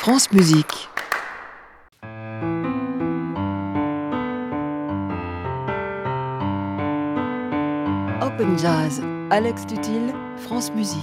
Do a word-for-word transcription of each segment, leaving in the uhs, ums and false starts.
France Musique. Open Jazz, Alex Tutil, France Musique.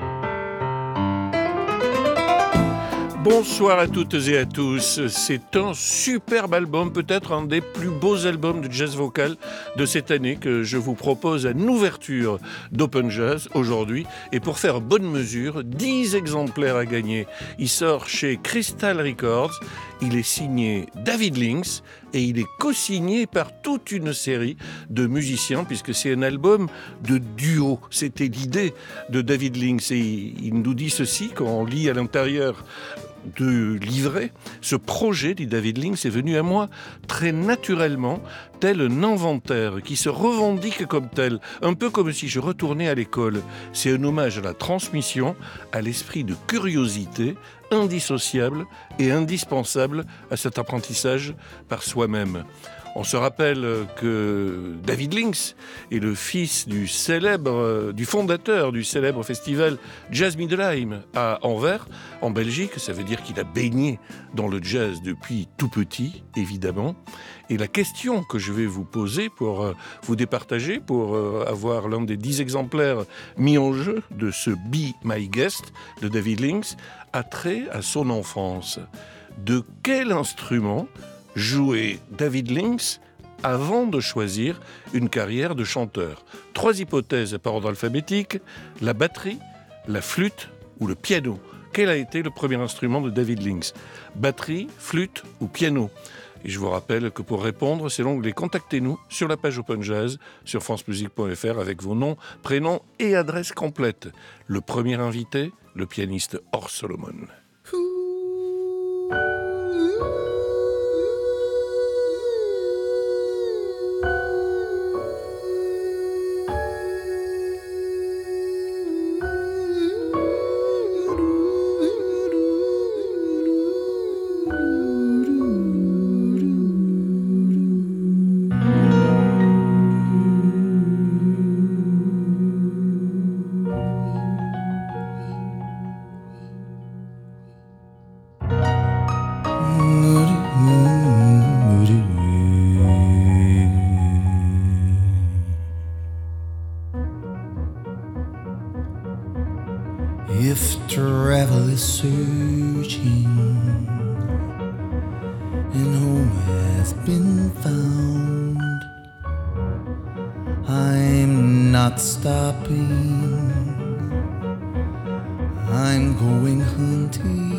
Bonsoir à toutes et à tous. C'est un superbe album, peut-être un des plus beaux albums de jazz vocal de cette année que je vous propose en ouverture d'Open Jazz aujourd'hui. Et pour faire bonne mesure, dix exemplaires à gagner. Il sort chez Crystal Records. Il est signé David Links et il est co-signé par toute une série de musiciens puisque c'est un album de duo. C'était l'idée de David Links et il nous dit ceci quand on lit à l'intérieur de livret. Ce projet, dit David Links, est venu à moi très naturellement, tel un inventaire qui se revendique comme tel, un peu comme si je retournais à l'école. C'est un hommage à la transmission, à l'esprit de curiosité indissociable et indispensable à cet apprentissage par soi-même. On se rappelle que David Links est le fils du célèbre, du fondateur du célèbre festival Jazz Middelheim à Anvers, en Belgique. Ça veut dire qu'il a baigné dans le jazz depuis tout petit, évidemment. Et la question que je vais vous poser pour vous départager, pour avoir l'un des dix exemplaires mis en jeu de ce Be My Guest de David Links, a trait à son enfance. De quel instrument jouait David Links avant de choisir une carrière de chanteur? Trois hypothèses par ordre alphabétique: la batterie, la flûte ou le piano. Quel a été le premier instrument de David Links? Batterie, flûte ou piano? Et je vous rappelle que pour répondre, c'est l'onglet « Contactez-nous » sur la page Open Jazz sur francemusique point f r avec vos noms, prénoms et adresses complètes. Le premier invité, le pianiste Or Solomon. If travel is searching and home has been found, I'm not stopping, I'm going hunting.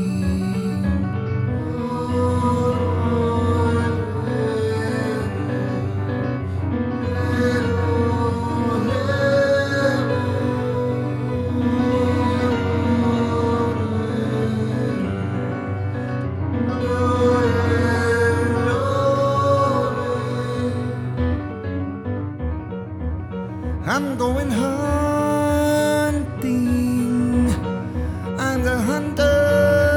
I'm going hunting, I'm the hunter.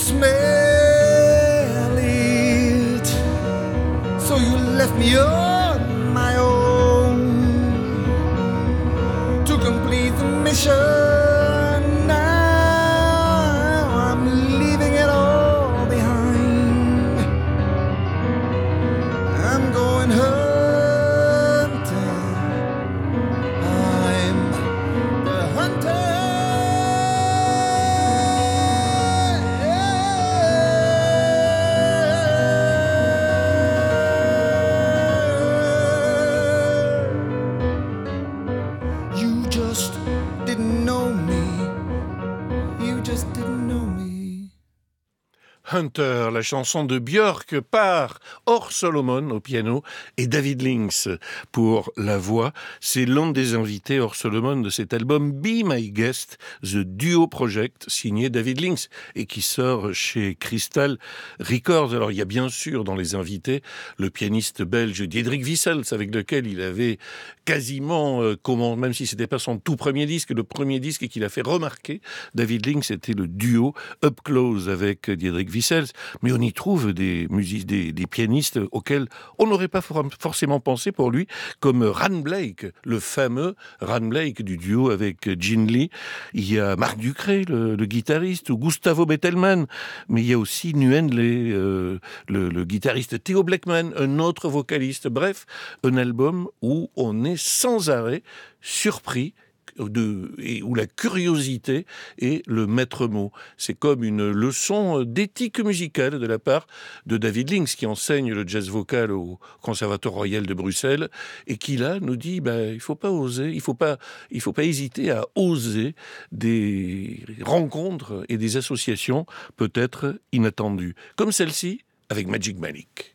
smell it. So you left me on my own to complete the mission. Now I'm leaving it all behind. I'm going hunting. I'm the hunter. You just didn't know me. You just didn't know me. Hunter, la chanson de Björk par Or Solomon au piano et David Lynx pour la voix. C'est l'un des invités Or Solomon de cet album Be My Guest, The Duo Project, signé David Lynx et qui sort chez Crystal Records. Alors il y a bien sûr dans les invités le pianiste belge Diederik Vissels avec lequel il avait quasiment, euh, comment, même si c'était pas son tout premier disque, le premier disque qu'il a fait remarquer, David Lynx, c'était le duo Up Close avec Diederik Vissels, mais on y trouve des musiques, des, des pianistes auxquels on n'aurait pas for- forcément pensé pour lui, comme Ran Blake, le fameux Ran Blake du duo avec Gene Lee. Il y a Marc Ducré, le, le guitariste, ou Gustavo Bettelman, mais il y a aussi Nguyen Le, euh, le, le guitariste Theo Blackman, un autre vocaliste. Bref, un album où on est sans arrêt surpris de, et où la curiosité est le maître mot. C'est comme une leçon d'éthique musicale de la part de David Lynx, qui enseigne le jazz vocal au Conservatoire Royal de Bruxelles, et qui là nous dit bah, il ne faut pas oser, il faut pas, il faut pas hésiter à oser des rencontres et des associations peut-être inattendues, comme celle-ci avec Magic Malik.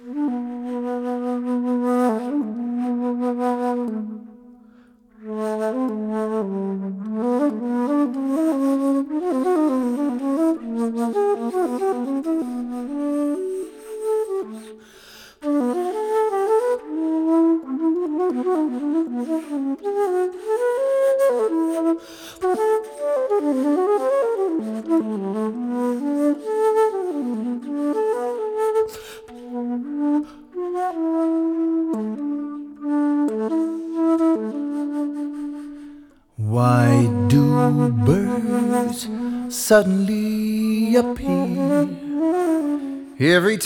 Why do birds suddenly appear every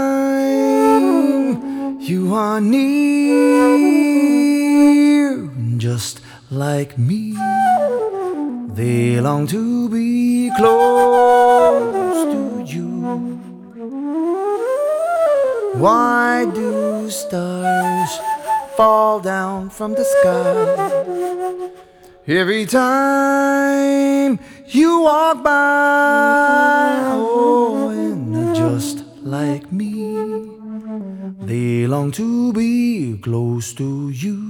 time you are near? Just like me, they long to be close to you. Why do stars fall down from the sky every time you walk by? Oh, and just like me, they long to be close to you.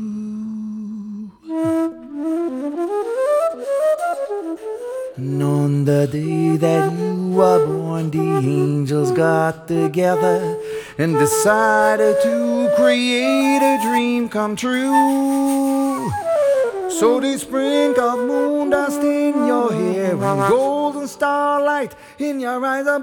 And on the day that you were born, the angels got together and decided to create a dream come true. So they sprinkled moon dust in your hair and golden starlight in your eyes are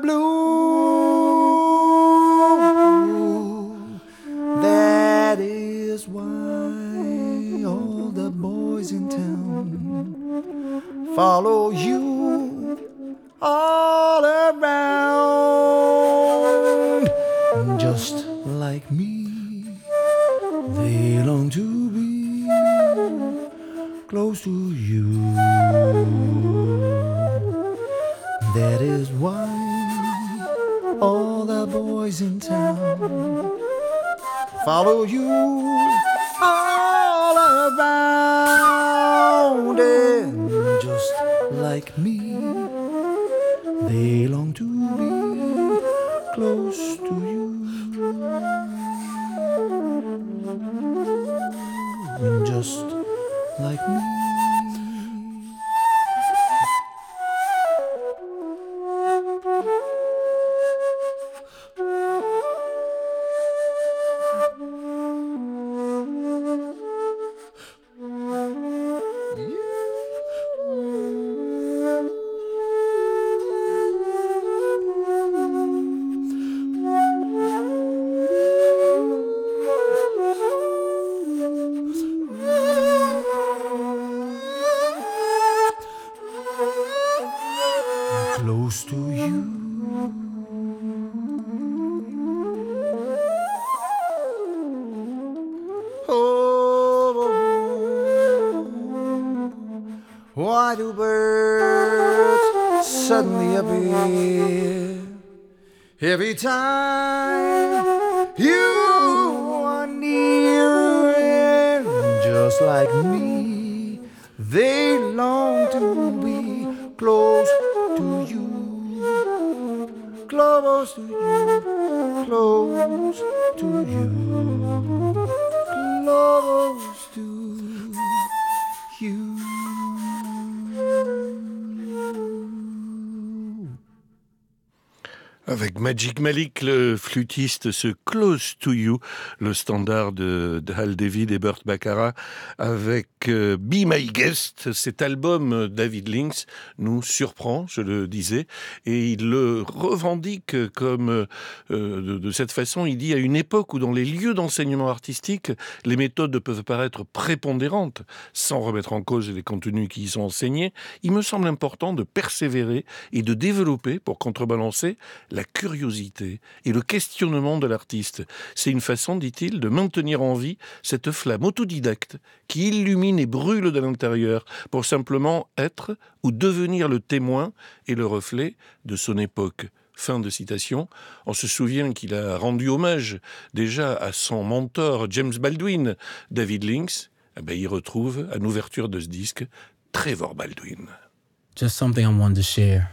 blue. That is why all the boys in town follow you all around. Just like me, they long to be close to you. That is why all the boys in town follow you all around. And just like me, they long to be close to you. And just like me. why do birds suddenly appear every time you are near? And just like me, they long to be close to you, close to you, close to you, close to you. Avec Magic Malik, le flûtiste, ce Close to You, le standard de, de Hal David et Burt Bacharach, avec euh, Be My Guest. Cet album, David Lynx, nous surprend, je le disais, et il le revendique comme, euh, de, de cette façon, il dit à une époque où dans les lieux d'enseignement artistique, les méthodes peuvent paraître prépondérantes, sans remettre en cause les contenus qui y sont enseignés, il me semble important de persévérer et de développer, pour contrebalancer, la curiosité et le questionnement de l'artiste. C'est une façon, dit-il, de maintenir en vie cette flamme autodidacte qui illumine et brûle de l'intérieur pour simplement être ou devenir le témoin et le reflet de son époque. Fin de citation. On se souvient qu'il a rendu hommage déjà à son mentor James Baldwin. David Lynx, eh ben, il retrouve à l'ouverture de ce disque Trevor Baldwin. Just something I wanted to share.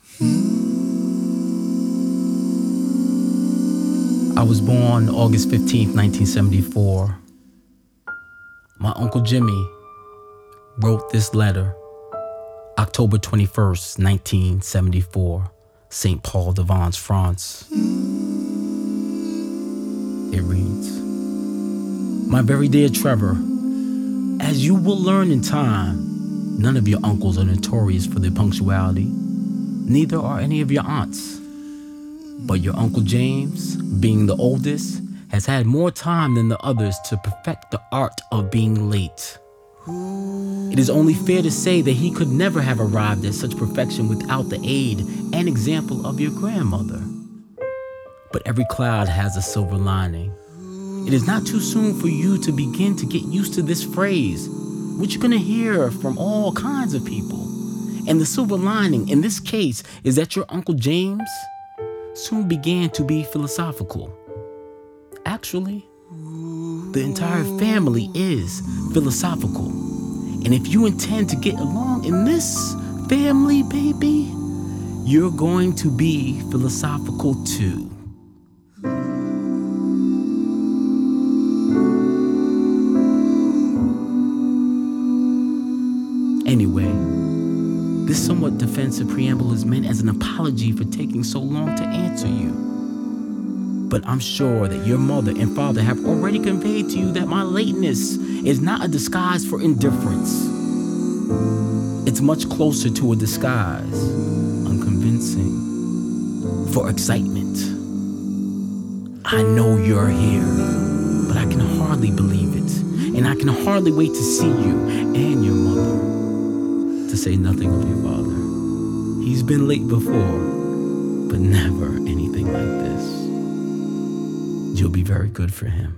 I was born August fifteenth, nineteen seventy-four. My Uncle Jimmy wrote this letter October twenty-first, nineteen seventy-four, Saint Paul de Vence, France. It reads, My very dear Trevor, as you will learn in time, none of your uncles are notorious for their punctuality. Neither are any of your aunts. But your Uncle James, being the oldest, has had more time than the others to perfect the art of being late. It is only fair to say that he could never have arrived at such perfection without the aid and example of your grandmother. But every cloud has a silver lining. It is not too soon for you to begin to get used to this phrase, which you're going to hear from all kinds of people. And the silver lining in this case is that your Uncle James soon began to be philosophical. Actually, the entire family is philosophical. And if you intend to get along in this family, baby, you're going to be philosophical too. Anyway, this somewhat defensive preamble is meant as an apology for taking so long to answer you. But I'm sure that your mother and father have already conveyed to you that my lateness is not a disguise for indifference. It's much closer to a disguise, unconvincing, for excitement. I know you're here, but I can hardly believe it. And I can hardly wait to see you and your mother. To say nothing of your father. He's been late before, but never anything like this. You'll be very good for him.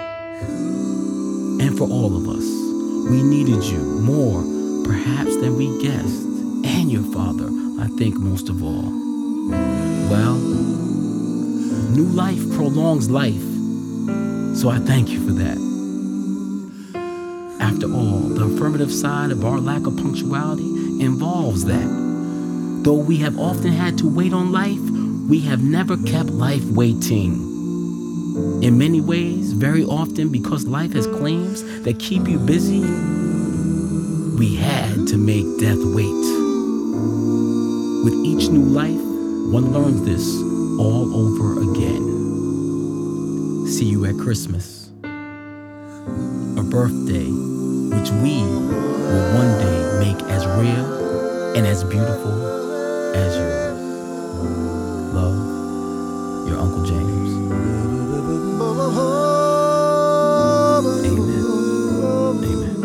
And for all of us, we needed you more, perhaps, than we guessed. And your father, I think, most of all. Well, new life prolongs life, so I thank you for that. After all, the affirmative side of our lack of punctuality involves that. Though we have often had to wait on life, we have never kept life waiting. In many ways, very often because life has claims that keep you busy, we had to make death wait. With each new life, one learns this all over again. See you at Christmas. A birthday which we will one day make as real and as beautiful as yours. Love, your Uncle James. Amen. Amen.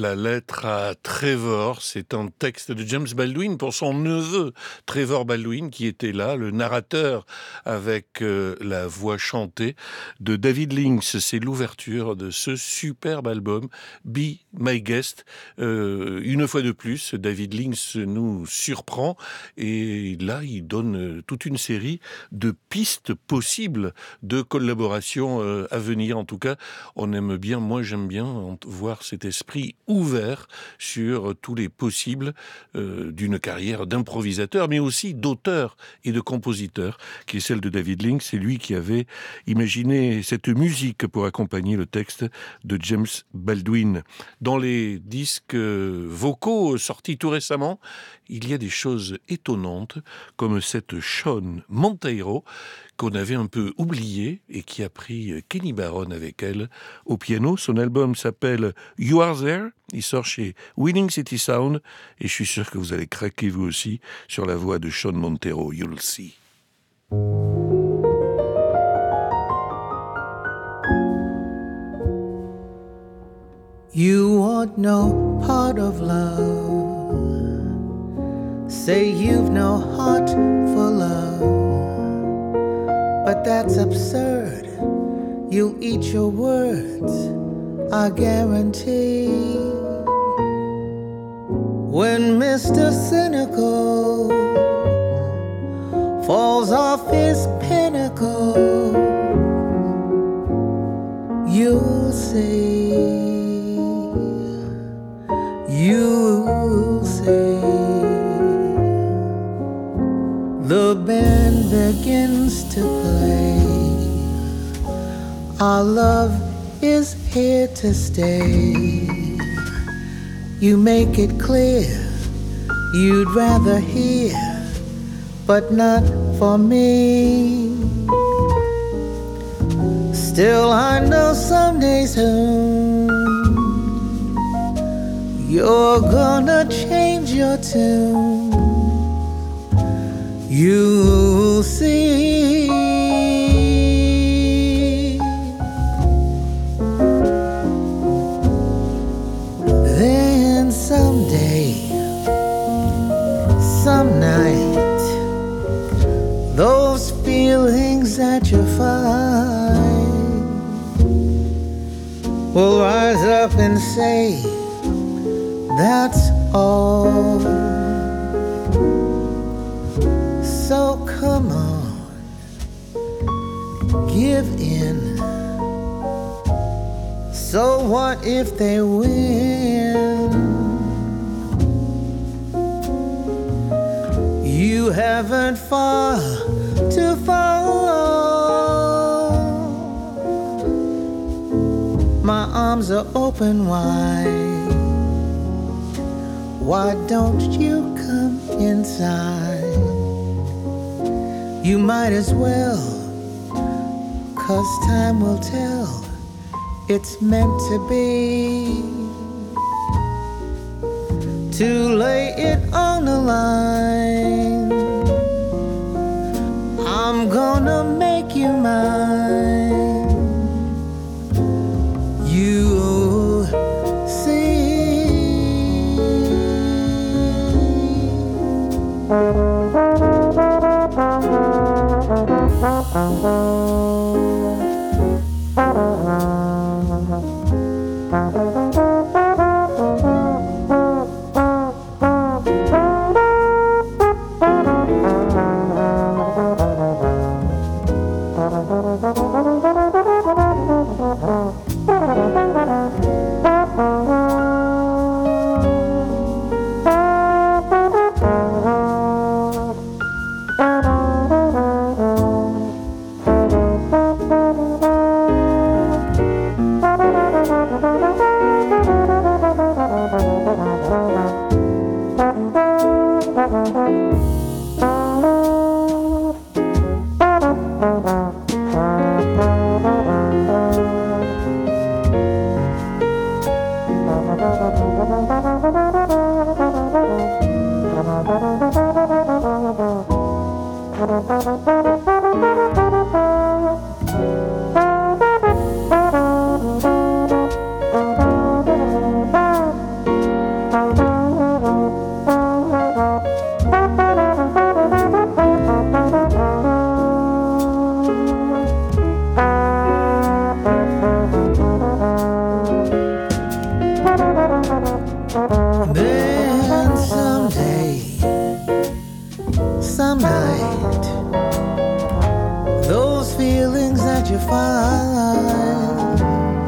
La lettre à Trevor, c'est un texte de James Baldwin pour son neveu Trevor Baldwin qui était là, le narrateur avec euh, la voix chantée de David Lynx. C'est l'ouverture de ce superbe album Be My Guest. Euh, une fois de plus, David Lynx nous surprend et là il donne toute une série de pistes possibles de collaboration euh, à venir. En tout cas, on aime bien, moi j'aime bien voir cet esprit ouvert sur tous les possibles euh, d'une carrière d'improvisateur, mais aussi d'auteur et de compositeur, qui est celle de David Lynx. C'est lui qui avait imaginé cette musique pour accompagner le texte de James Baldwin. Dans les disques vocaux sortis tout récemment, il y a des choses étonnantes, comme cette Shawn Monteiro, qu'on avait un peu oubliée et qui a pris Kenny Barron avec elle au piano. Son album s'appelle You Are There. Il sort chez Winning City Sound et je suis sûr que vous allez craquer vous aussi sur la voix de Shawn Monteiro. You'll see. You want no part of love. Say you've no heart for love. But that's absurd. You'll eat your words, I guarantee. When Mister Cynical falls off his pinnacle, you'll see, you'll see. The band begins to play. Our love is here to stay. You make it clear you'd rather hear, but not for me. Still I know someday soon you're gonna change your tune. You'll see. Then someday, some night, those feelings that you find will rise up and say, that's all. So come on, give in. So what if they win? You haven't far to fall. My arms are open wide. Why don't you come inside? You might as well, 'cause time will tell. It's meant to be. To lay it on the line, I'm gonna make you mine. You'll see. you find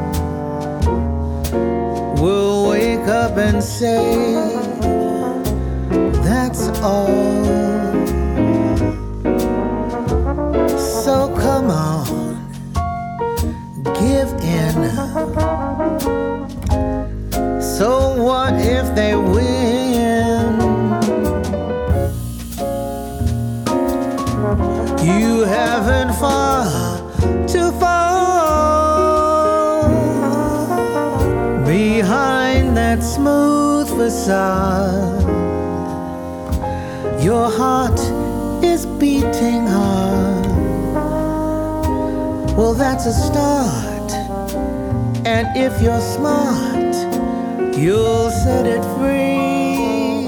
will wake up and say, that's all. So come on, give in. So what if they win? You haven't far to fall behind that smooth facade. Your heart is beating hard. Well, that's a start. And if you're smart, you'll set it free.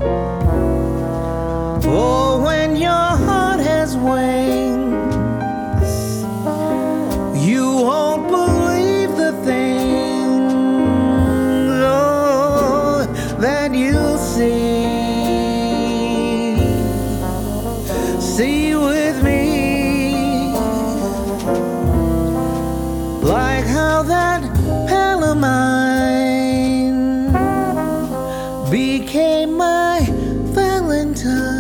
Oh, when your heart has wings, you won't believe the things, oh, that you'll see. See with me, like how that pal of mine became my Valentine.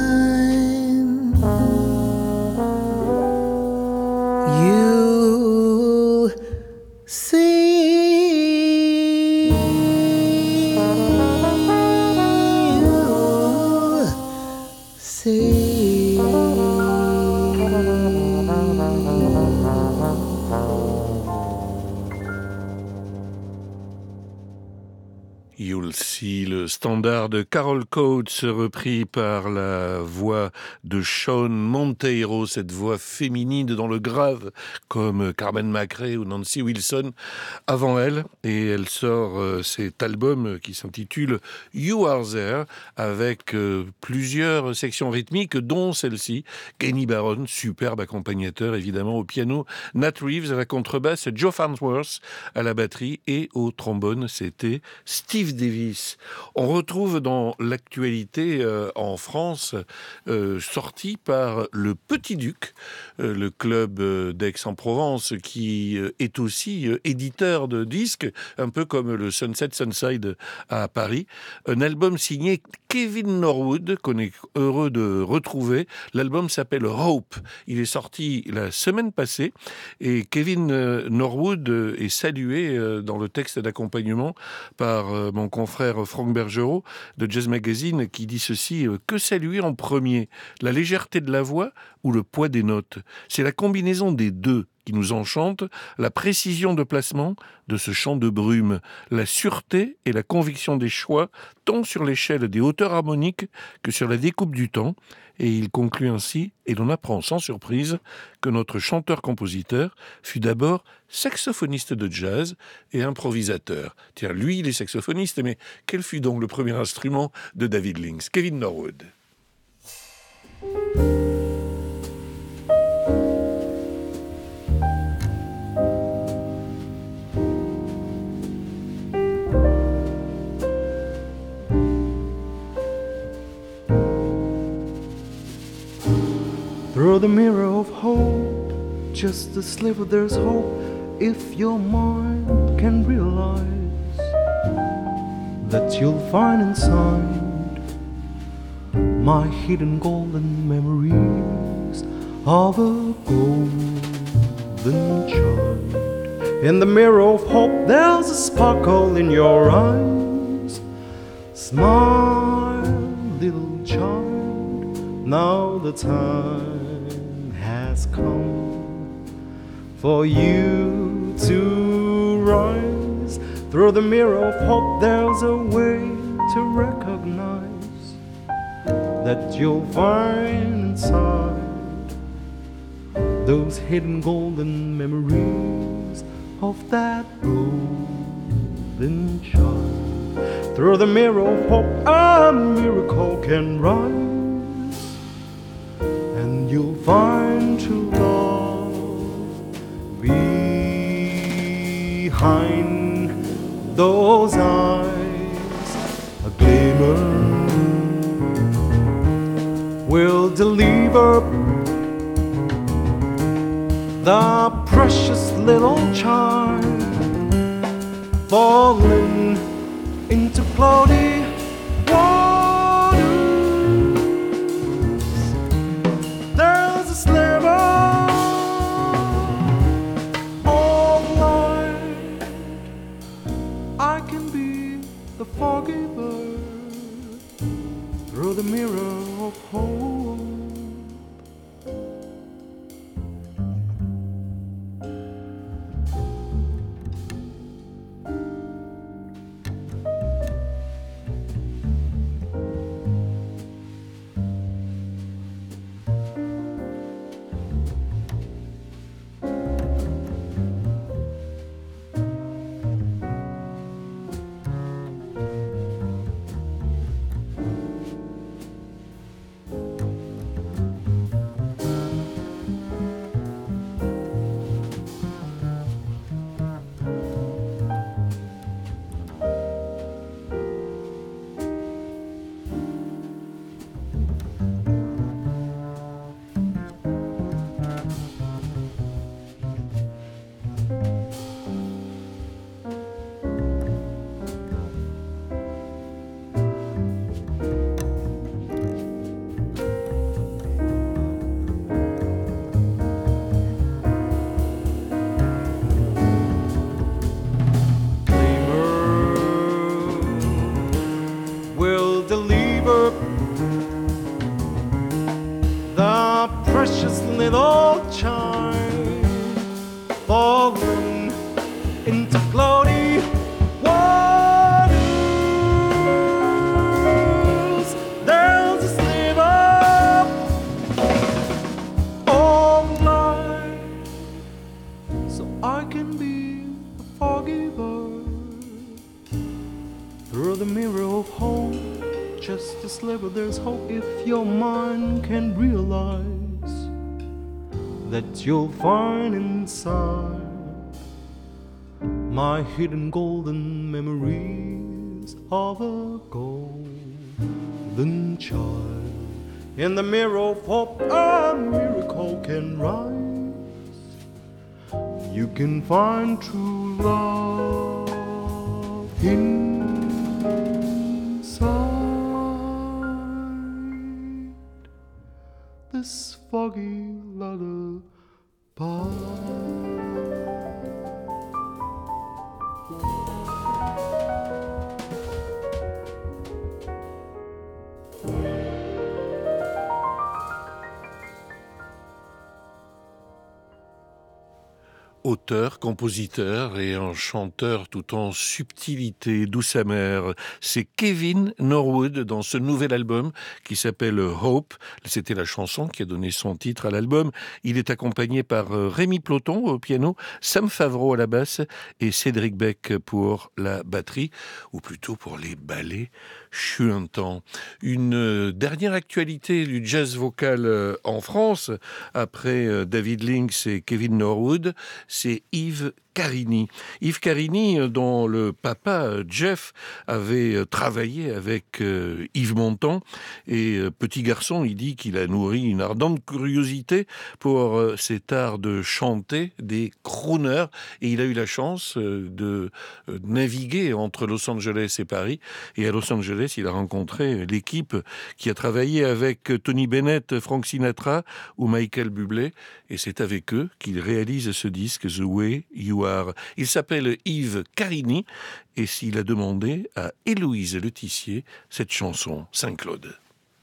You see. You see. You'll See, le standard de Carol Coates repris par la voix de Sean Monteiro, cette voix féminine dans le grave comme Carmen McRae ou Nancy Wilson avant elle, et elle sort euh, cet album qui s'intitule You Are There avec euh, plusieurs sections rythmiques dont celle-ci, Kenny Barron, superbe accompagnateur évidemment au piano, Nat Reeves à la contrebasse, Joe Farnsworth à la batterie et au trombone c'était Steve Davis. On retrouve dans l'actualité euh, en France, euh, sorti par le Petit Duc, euh, le club euh, d'Aix-en-Provence, qui euh, est aussi euh, éditeur de disques, un peu comme le Sunset Sunside à Paris. Un album signé Kevin Norwood, qu'on est heureux de retrouver. L'album s'appelle Hope. Il est sorti la semaine passée et Kevin euh, Norwood euh, est salué euh, dans le texte d'accompagnement par euh, mon confrère Franck Bergerot de Jazz Magazine qui dit ceci, euh, que saluer en premier, la légèreté de la voix ou le poids des notes? C'est la combinaison des deux qui nous enchante, la précision de placement de ce chant de brume, la sûreté et la conviction des choix, tant sur l'échelle des hauteurs harmoniques que sur la découpe du temps. Et il conclut ainsi, et l'on apprend sans surprise, que notre chanteur-compositeur fut d'abord saxophoniste de jazz et improvisateur. Tiens, lui, il est saxophoniste, mais quel fut donc le premier instrument de David Lynx? Kevin Norwood. Through the mirror of hope, just a sliver, there's hope. If your mind can realize that you'll find inside my hidden golden memories of a golden child. In the mirror of hope, there's a sparkle in your eyes. Smile, little child, now the time has come for you to rise. Through the mirror of hope, there's a way to recognize that you'll find inside those hidden golden memories of that golden child. Through the mirror of hope, a miracle can rise, and you'll find true love behind those eyes. A glimmer will deliver the precious little charm, falling into cloudy waters. There's a sliver of light. I can be the foggy bird through the mirror of hope. There's hope if your mind can realize that you'll find inside my hidden golden memories of a golden child. In the mirror of hope, a miracle can rise. You can find true love inside this foggy lullaby. Auteur, compositeur et un chanteur tout en subtilité, douce amère. C'est Kevin Norwood dans ce nouvel album qui s'appelle Hope. C'était la chanson qui a donné son titre à l'album. Il est accompagné par Rémi Ploton au piano, Sam Favreau à la basse et Cédric Beck pour la batterie, ou plutôt pour les ballets chuintants. Une dernière actualité du jazz vocal en France, après David Lynx et Kevin Norwood, c'est Yves Carini. Yves Carini, dont le papa Jeff avait travaillé avec euh, Yves Montand, et euh, petit garçon, il dit qu'il a nourri une ardente curiosité pour euh, cet art de chanter des crooners, et il a eu la chance euh, de euh, naviguer entre Los Angeles et Paris, et à Los Angeles, il a rencontré l'équipe qui a travaillé avec Tony Bennett, Frank Sinatra ou Michael Bublé, et c'est avec eux qu'il réalise ce disque The Way You Are. Il s'appelle Yves Carini et s'il a demandé à Héloïse Letissier cette chanson Saint-Claude.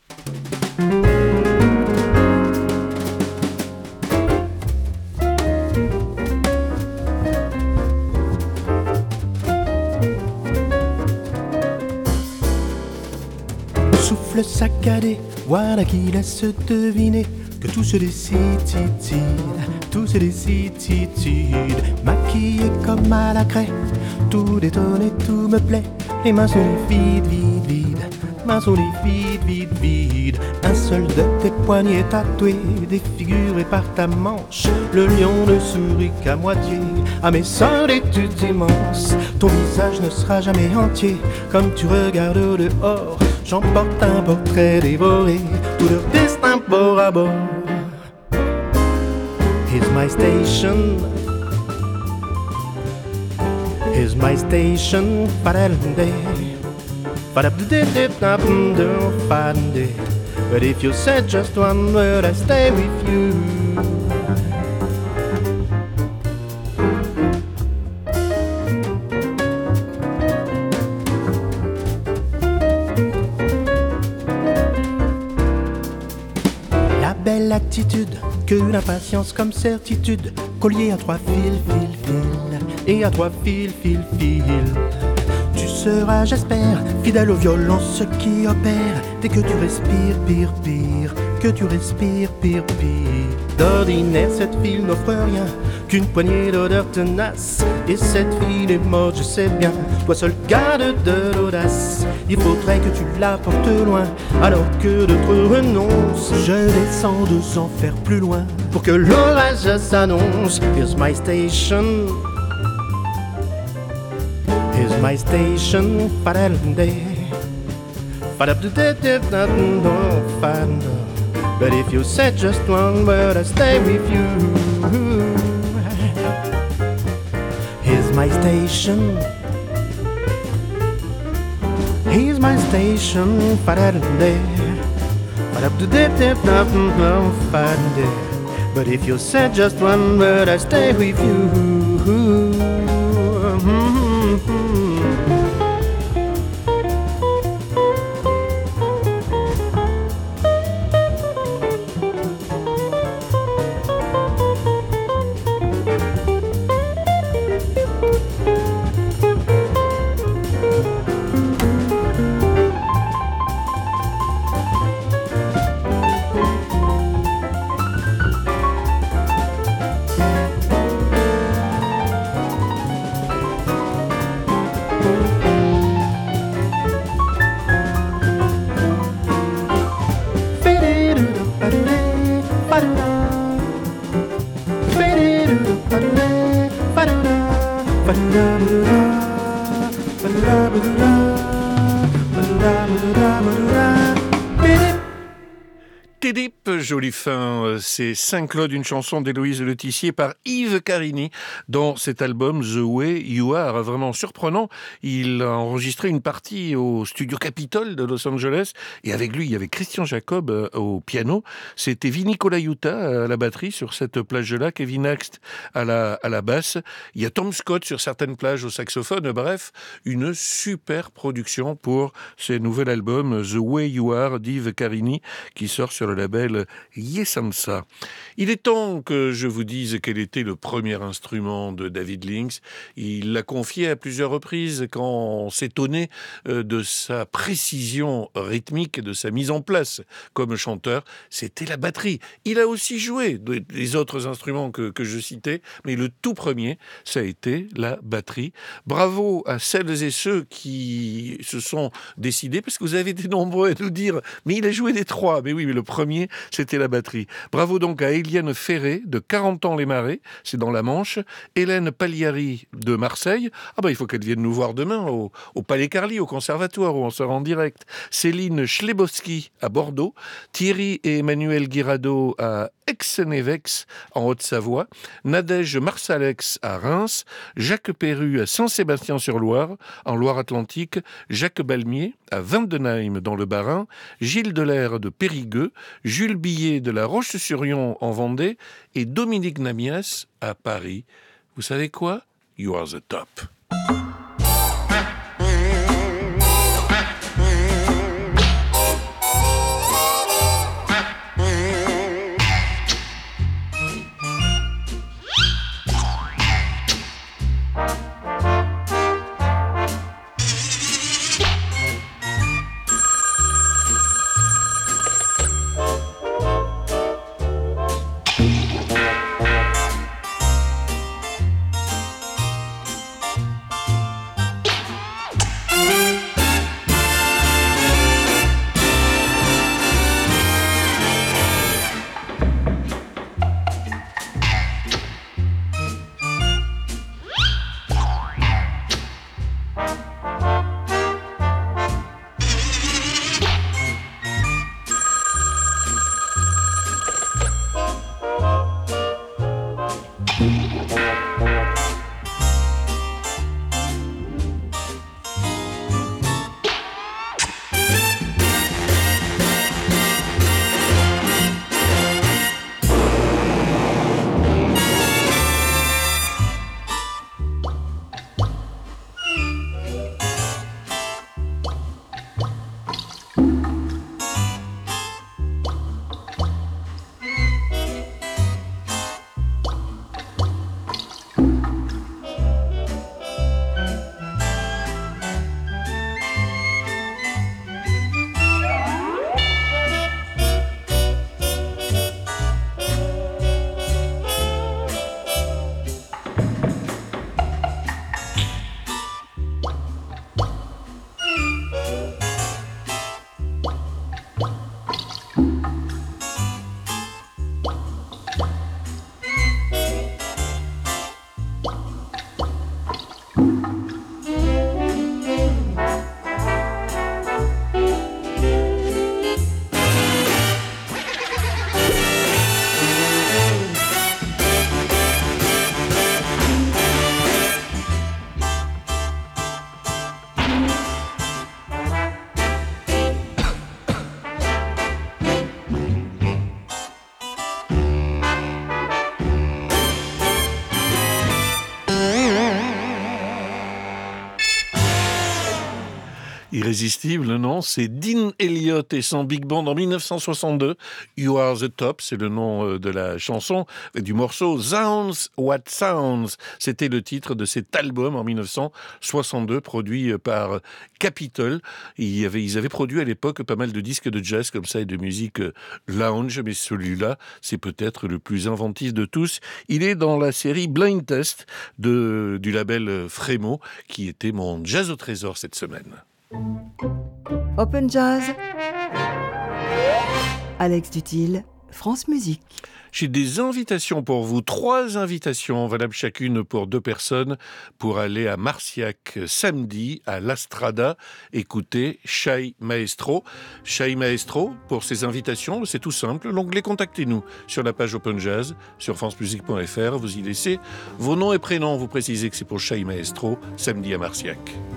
Souffle saccadé, voilà qui laisse deviner que tout se décide, tout se décide, maquillé comme à la craie, tout détonné, tout me plaît, les mains sont les vides, vides, vides, mains sont les vides, vides, vides, un seul de tes poignets tatoués, défiguré par ta manche, le lion ne sourit qu'à moitié, à mes solitudes immenses, ton visage ne sera jamais entier, comme tu regardes au dehors, j'emporte un portrait dévoré, tout leur destin bord à bord. Here's my station. Here's my station. But if you said just one word, I stay with you. La belle attitude, que l'impatience comme certitude, collier à trois fils, fils, fils, et à trois fils, fils, fils. Tu seras, j'espère, fidèle aux violences qui opèrent dès que tu respires, pire, pire, que tu respires, pire, pire. D'ordinaire, cette fille n'offre rien qu'une poignée d'odeurs tenaces. Et cette fille est morte, je sais bien, toi seul garde de l'audace. Il faudrait que tu la portes loin, alors que d'autres renoncent. Je descends deux enfers plus loin, pour que l'orage s'annonce. Here's my station. Here's my station. But if you said just one word, I stay with you. Here's my station. Here's my station. But if you said just one word, I stay with you. Tidip, jolie fin, c'est Saint-Claude, une chanson d'Héloïse Letissier par Yves Carini dans cet album The Way You Are, vraiment surprenant. Il a enregistré une partie au studio Capitol de Los Angeles et avec lui il y avait Christian Jacob au piano, c'était Vinny Colaiuta à la batterie sur cette plage-là, Kevin Axt à la, à la basse, il y a Tom Scott sur certaines plages au saxophone, bref, une super production pour ce nouvel album The Way You Are d'Yves Carini qui sort sur le label Yesamsa. Il est temps que je vous dise quel était le premier instrument de David Lynx. Il l'a confié à plusieurs reprises quand on s'étonnait de sa précision rythmique et de sa mise en place comme chanteur. C'était la batterie. Il a aussi joué les autres instruments que, que je citais, mais le tout premier, ça a été la batterie. Bravo à celles et ceux qui se sont décidés, parce que vous avez été nombreux à nous dire « mais il a joué des trois ». Mais oui, mais le premier, c'était la batterie. Bravo donc à Éliane Ferré, de quarante ans les Marais, c'est dans la Manche. Hélène Pagliari, de Marseille. Ah bah il faut qu'elle vienne nous voir demain au, au Palais Carly, au Conservatoire, où on sera en direct. Céline Schlebowski, à Bordeaux. Thierry et Emmanuel Guirado, à Aix-en-Évex, en Haute-Savoie. Nadège Marsalex, à Reims. Jacques Perru, à Saint-Sébastien-sur-Loire, en Loire-Atlantique. Jacques Balmier, à Vindenheim, dans le Bas-Rhin. Gilles Delair, de Périgueux. Jules Billet, de La Roche-sur-Yon, en Vendée. Et Dominique Namias, à Paris. Vous savez quoi? You are the top. Irrésistible, non? C'est Dean Elliott et son Big Band en dix-neuf cent soixante-deux. You Are the Top, c'est le nom de la chanson, du morceau Sounds What Sounds. C'était le titre de cet album en dix-neuf cent soixante-deux, produit par Capitol. Il y avait, ils avaient produit à l'époque pas mal de disques de jazz comme ça et de musique lounge, mais celui-là, c'est peut-être le plus inventif de tous. Il est dans la série Blind Test de, du label Frémo, qui était mon jazz au trésor cette semaine. Open Jazz, Alex Dutil, France Musique. J'ai des invitations pour vous, trois invitations valables chacune pour deux personnes pour aller à Marciac samedi à l'Astrada écouter Shai Maestro. Shai Maestro, pour ces invitations, c'est tout simple, l'onglet Contactez-nous sur la page Open Jazz sur francemusique point f r. Vous y laissez vos noms et prénoms, vous précisez que c'est pour Shai Maestro samedi à Marciac.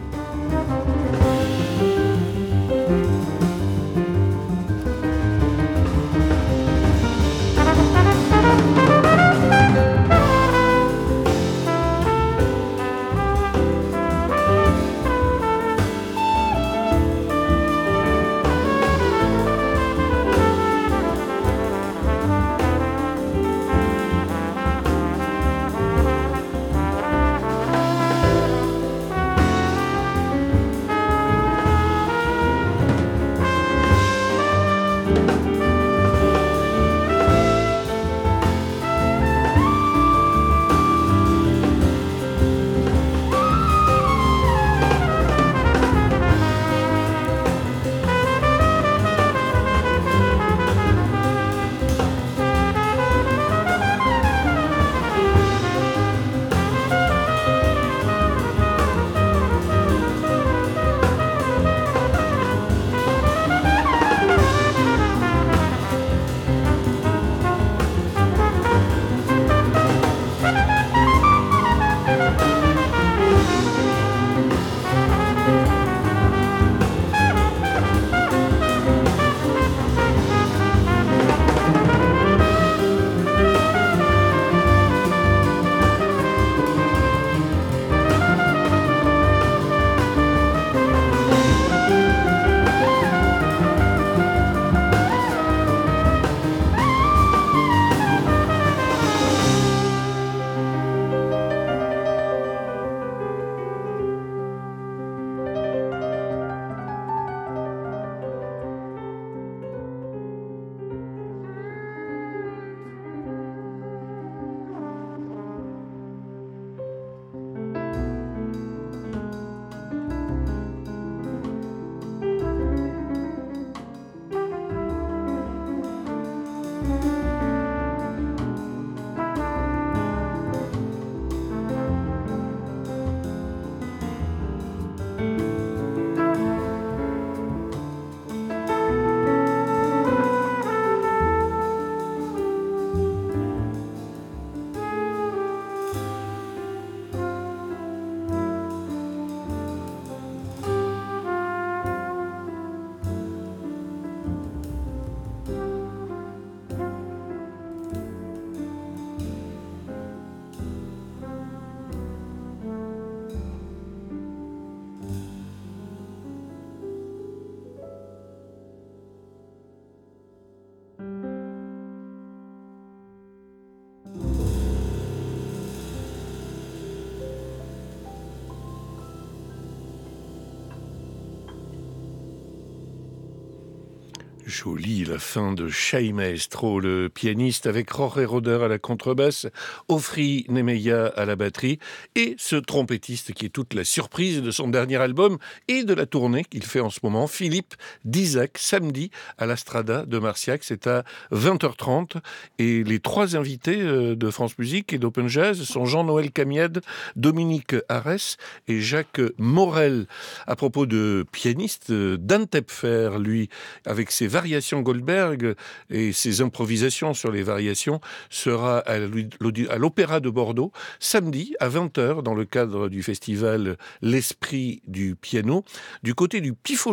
Jolie la fin de Shai Maestro, le pianiste, avec Jorge Roder à la contrebasse, Ofri Nemeya à la batterie, et ce trompettiste qui est toute la surprise de son dernier album et de la tournée qu'il fait en ce moment, Philippe Dizac, samedi à l'Astrada de Marciac. C'est à vingt heures trente. Et les trois invités de France Musique et d'Open Jazz sont Jean-Noël Camiède, Dominique Arès et Jacques Morel. À propos de pianiste, Dan Tepfer, lui, avec ses variations Goldberg et ses improvisations sur les variations, sera à l'Opéra de Bordeaux samedi à vingt heures dans le cadre du festival L'Esprit du piano. Du côté du Pifaucheux,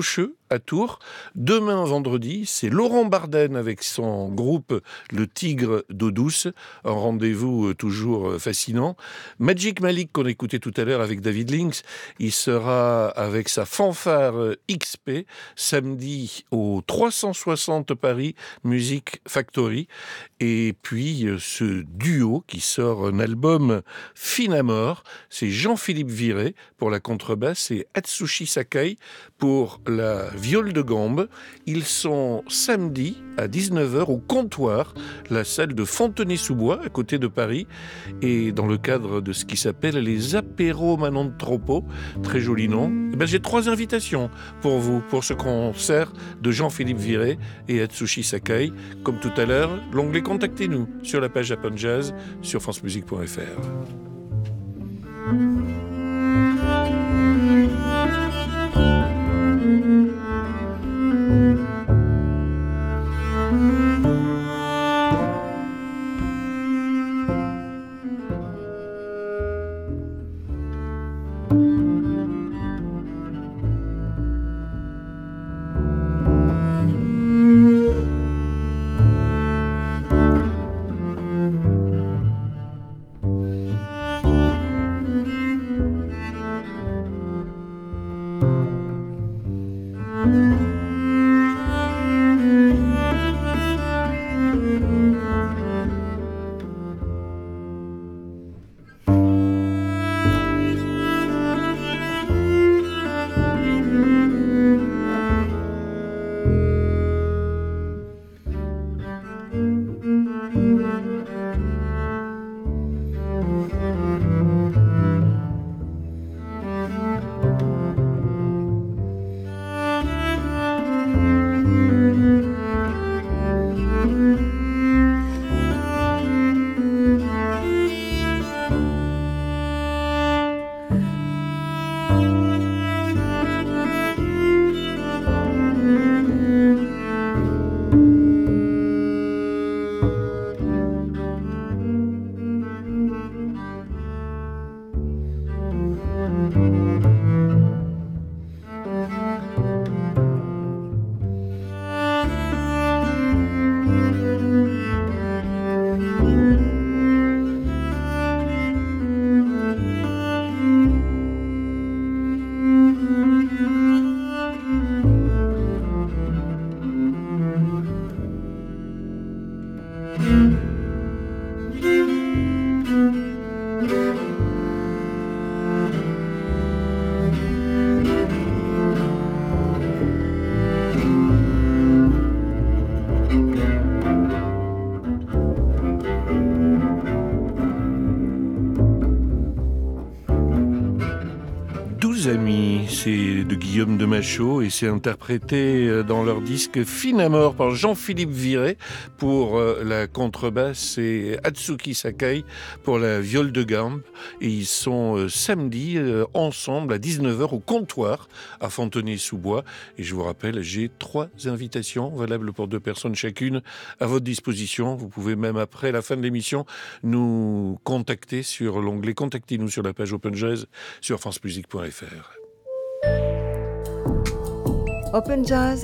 à Tours. Demain, vendredi, c'est Laurent Barden avec son groupe Le Tigre d'eau douce. Un rendez-vous toujours fascinant. Magic Malik, qu'on écoutait tout à l'heure avec David Lynx, il sera avec sa fanfare X P samedi au trois cent soixante Paris Music Factory. Et puis ce duo qui sort un album fin à mort, c'est Jean-Philippe Viré pour la contrebasse et Atsushi Sakai pour la viole de gambe. Ils sont samedi à dix-neuf heures au Comptoir, la salle de Fontenay-sous-Bois à côté de Paris, et dans le cadre de ce qui s'appelle les Apéros Manon Tropo, très joli nom. Et ben, j'ai trois invitations pour vous, pour ce concert de Jean-Philippe Viré et Atsushi Sakai. Comme tout à l'heure, l'onglet Contactez-nous sur la page Japan Jazz sur france musique point f r. Amis, c'est de Guillaume de Machaut et c'est interprété dans leur disque Fin à mort par Jean-Philippe Viré pour la contrebasse et Atsushi Sakai pour la viole de gambe. Et ils sont samedi ensemble à dix-neuf heures au Comptoir à Fontenay-sous-Bois. Et je vous rappelle, j'ai trois invitations valables pour deux personnes chacune à votre disposition. Vous pouvez même après la fin de l'émission nous contacter sur l'onglet Contactez-nous sur la page Open Jazz sur france musique point f r. Open Jazz,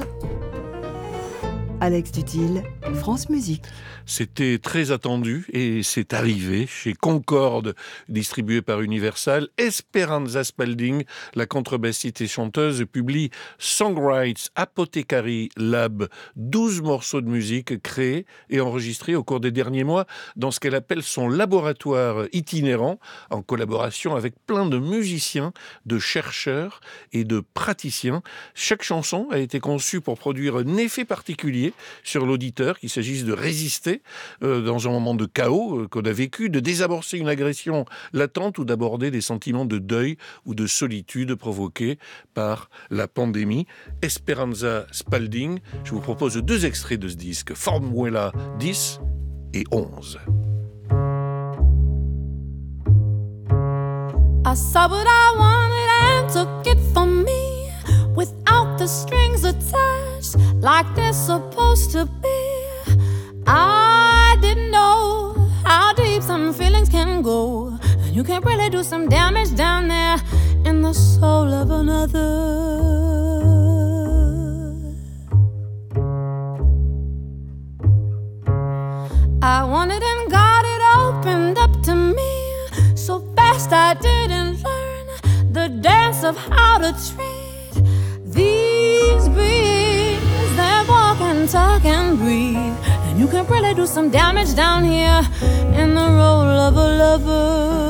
Alex Dutil, France Musique. C'était très attendu et c'est arrivé chez Concorde, distribué par Universal. Esperanza Spalding, la contrebassiste et chanteuse, publie Songwrites Apothecary Lab, douze morceaux de musique créés et enregistrés au cours des derniers mois dans ce qu'elle appelle son laboratoire itinérant, en collaboration avec plein de musiciens, de chercheurs et de praticiens. Chaque chanson a été conçue pour produire un effet particulier sur l'auditeur, qu'il s'agisse de résister euh, dans un moment de chaos euh, qu'on a vécu, de désamorcer une agression latente ou d'aborder des sentiments de deuil ou de solitude provoqués par la pandémie. Esperanza Spalding, je vous propose deux extraits de ce disque, Formula dix et onze. I saw what I wanted and took it from me without the strings attached like they're supposed to be. I didn't know how deep some feelings can go, and you can really do some damage down there in the soul of another. I wanted and God it opened up to me so fast I didn't learn the dance of how to treat these beings that walk and talk and breathe. And you can really do some damage down here in the role of a lover.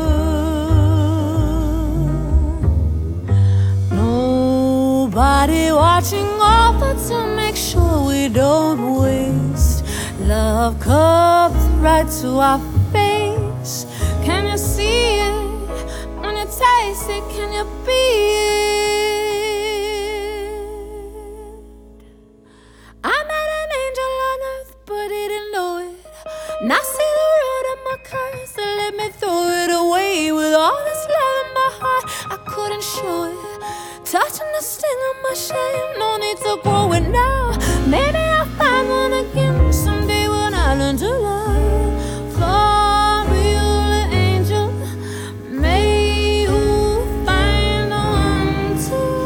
Nobody watching over to make sure we don't waste. Love cups right to our face. Can you see it? When you taste it, can you be it? I met an angel on earth, but he didn't know it. Now see the root of my curse and let me throw it away. With all this love in my heart, I couldn't show it. Touching the sting of my shame, no need to grow it now. Maybe I'll find one again someday when I learn to love. For real, angel, may you find one too.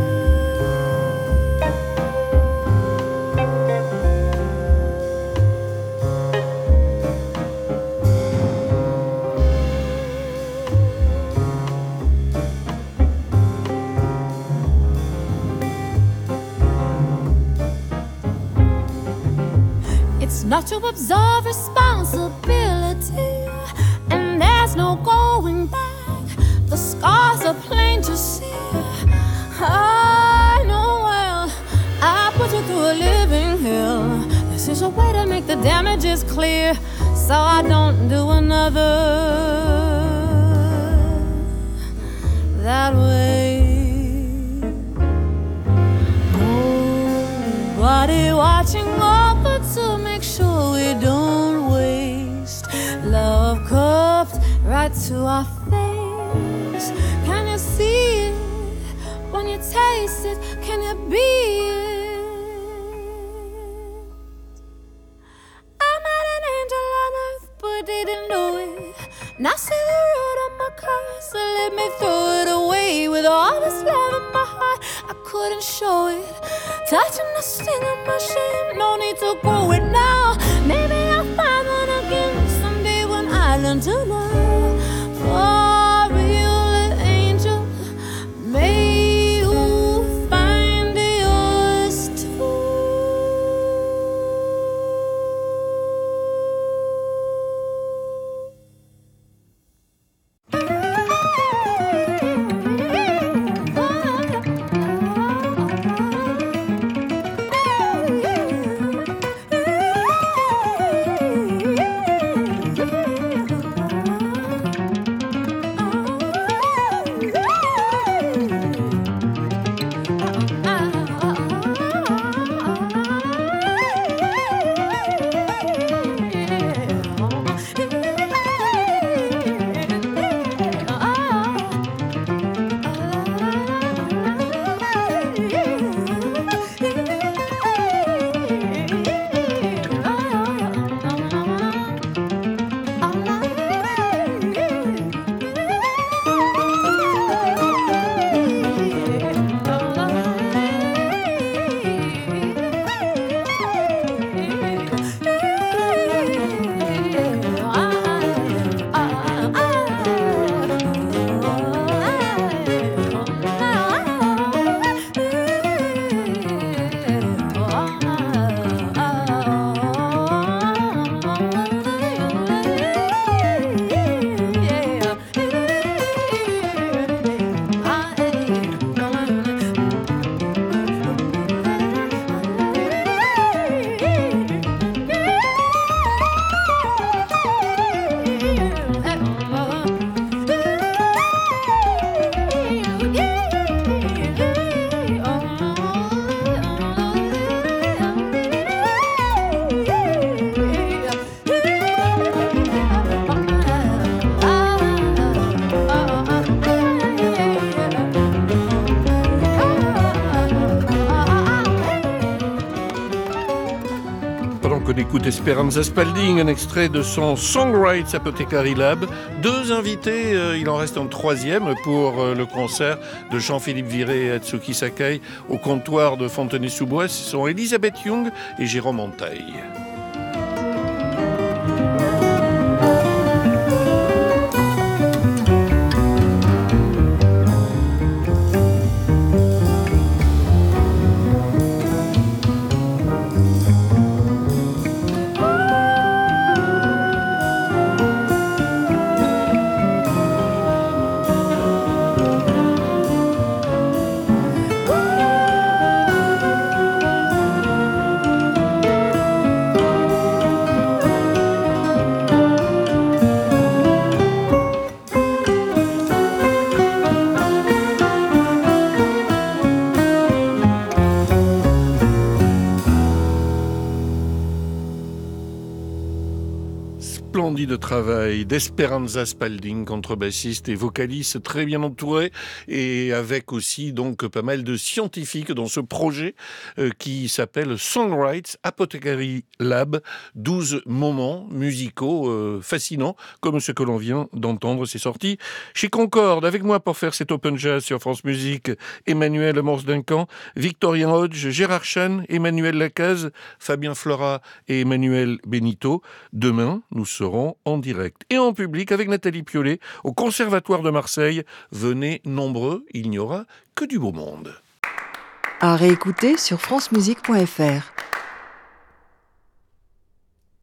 It's not to absorb responsibility, and there's no going back. The scars are plain to see. I know well, I put you through a living hell. This is a way to make the damages clear, so I don't do another that way. Nobody watching over to make sure we don't waste. Love cupped right to our face. Can you see it? When you taste it, can you be it? I met an angel on earth, but didn't know it. Now see the root of my curse, so let me throw it away. With all this love in my heart, I couldn't show it. Touching the sting of my shame, no need to grow it now. Maybe I'll find one again someday when I learn to love. For real, angel, may you find yours too. qu'on écoute Esperanza Spalding, un extrait de son Songwrites Apothecary Lab. Deux invités, euh, il en reste un troisième pour euh, le concert de Jean-Philippe Viré et Atsuki Sakai au comptoir de Fontenay-sous-Bois. Ce sont Elisabeth Young et Jérôme Antaille. splendide travail d'Esperanza Spalding, contrebassiste et vocaliste très bien entouré, et avec aussi donc pas mal de scientifiques dans ce projet euh, qui s'appelle Songwrites Apothecary Lab. douze moments musicaux euh, fascinants, comme ce que l'on vient d'entendre. C'est sorti chez Concorde. Avec moi pour faire cet Open Jazz sur France Musique, Emmanuel Morse-Duncan, Victorien Hodge, Gérard Chan, Emmanuel Lacaze, Fabien Flora et Emmanuel Benito. Demain, nous serons en direct et en public avec Nathalie Piolet au Conservatoire de Marseille. Venez nombreux, il n'y aura que du beau monde. À réécouter sur francemusique point f r.